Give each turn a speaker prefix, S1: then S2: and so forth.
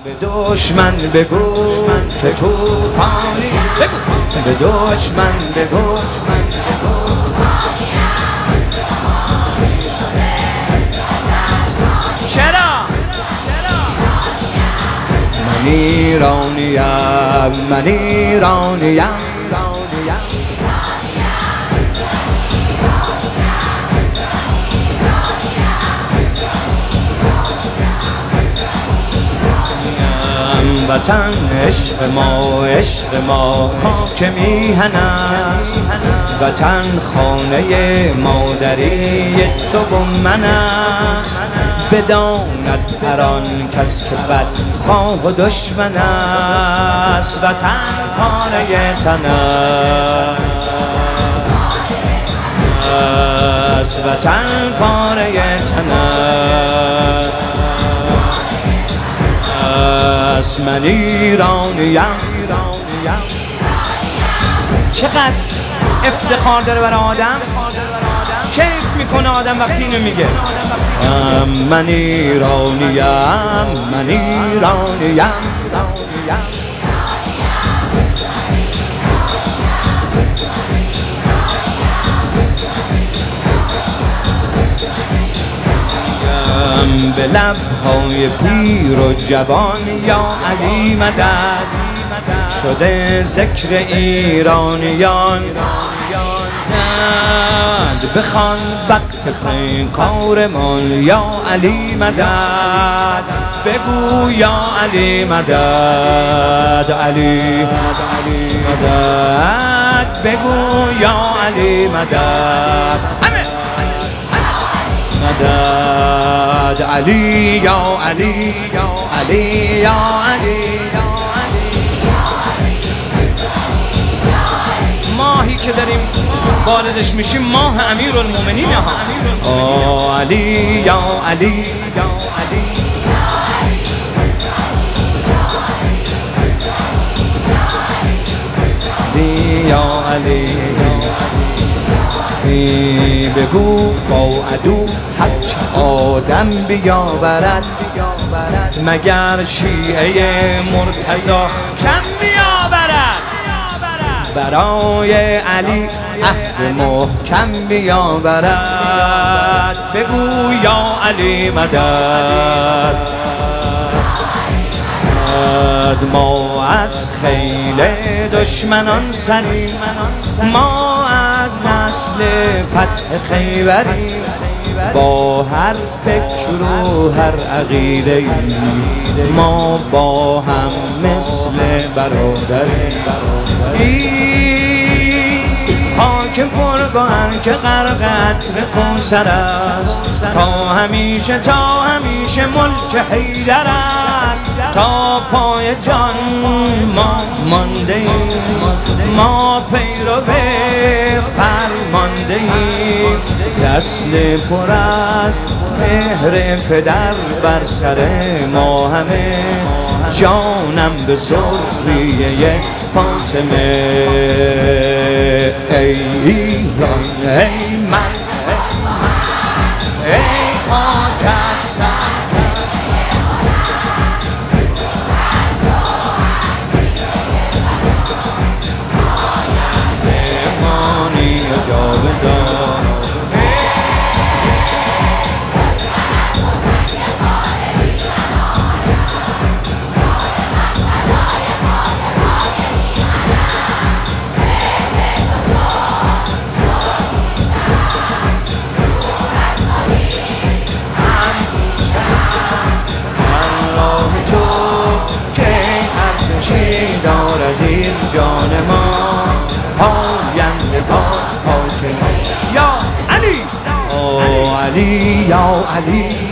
S1: به دشمن بگو که تو پانی، بگو به دشمن بگو چرا؟ من ایرانیم، من ایرانیم، وطن عشق ما، عشق ما خاک میهن است، وطن خانه مادری تو و من است. بداند هر آن کس که بد خواه و دشمن است، وطن پاره تن است، وطن پاره تن است. من ایرانیم. چقدر افتخار داره برای آدم، کیف میکنه آدم وقتی اینو میگه من ایرانیم، من ایرانیم. به لبهای پیر و جوان یا علی مدد شده ذکر ایرانیان. بخوان وقت پیکارمان یا علی مدد، بگو یا علی مدد، علی مدد، بگو یا علی مدد، مدد علی یا علی یا علی یا علی. ماهی که داریم واردش میشیم ماه امیرالمومنین ها. علی یا علی یا علی. یا علی بگو با عدو هرچه آدم بیاورد، مگر شیعه مرتضی کم بیاورد. برای علی عهد محکم بیاورد، بگو یا علی مدد. ما از خیل دشمنان سریم، ما از نسل فتح خیبریم، با هر فکر و هر عقیده ما با هم مثل برادریم. خاک پرگوهر که غرق عطر کوثر است، تا همیشه تا همیشه ملک حیدر است. تا پای جان ما مانده ایم، ما پیرو فرمانده ایم. دست پر از مهر پدر بر سر ما همه، جانم به ذریه فاطمه. ای ایران ای من، ای خاک امانی جاودان. جان ما پاینده باد خاک ما. یا علی، او علی یا علی.